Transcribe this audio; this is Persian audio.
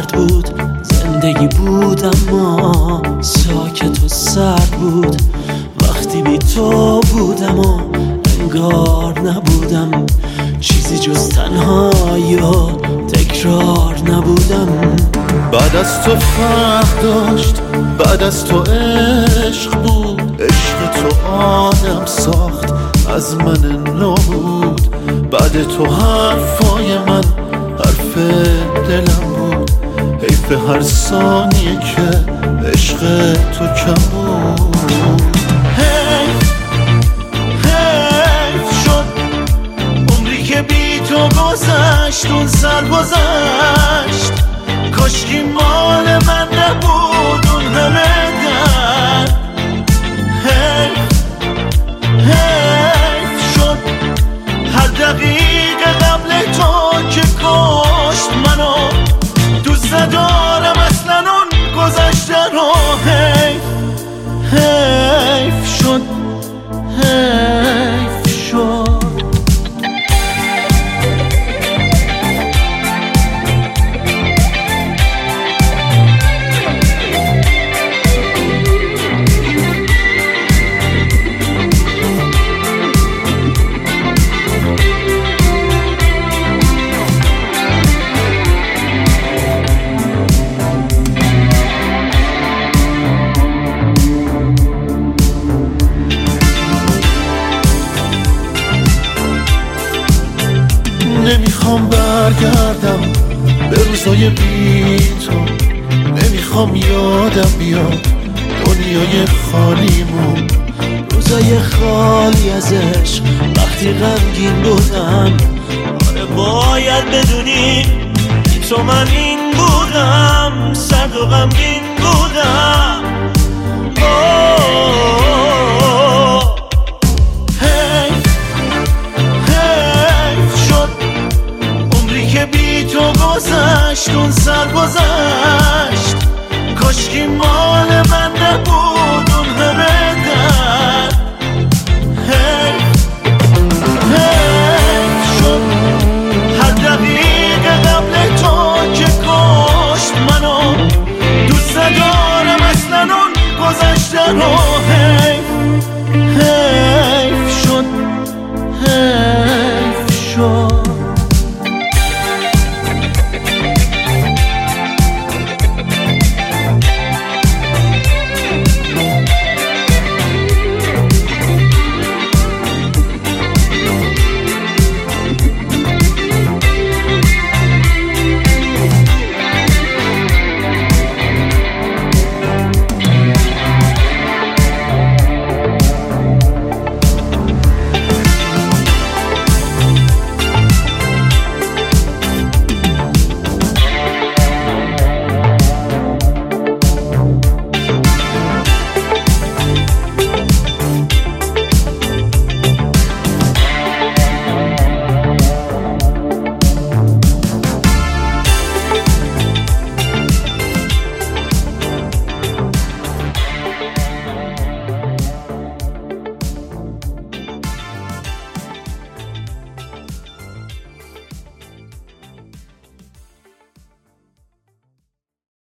سرد بود، زندگی بود اما ساکت و سرد بود. وقتی بی تو بودم و انگار نبودم، چیزی جز تنهایی و تکرار نبودم. بعد از تو فرق داشت، بعد از تو عشق بود، عشق تو آدم ساخت از من نابود. بعد تو حرفای من حرف دلم بود، حیف هر ثانیه که عشق تو کم بود. حیف شد عمری که بی تو گذشت، اون سر گذشت. کاشکی مال من نبود اون همه درد. حیف شد هر دقیقه قبل تو که کشت منو. دوست ندارم اصلا اون گذشته رو. حیف شد، حیف شد. نمیخوام برگردم به روزای بی تو، نمیخوام یادم بیاد دنیای خالیمون. روزای خالی از عشق وقتی غمگین بودم. آره باید بدونی تو من این بودم، سرد و غمگین بودم.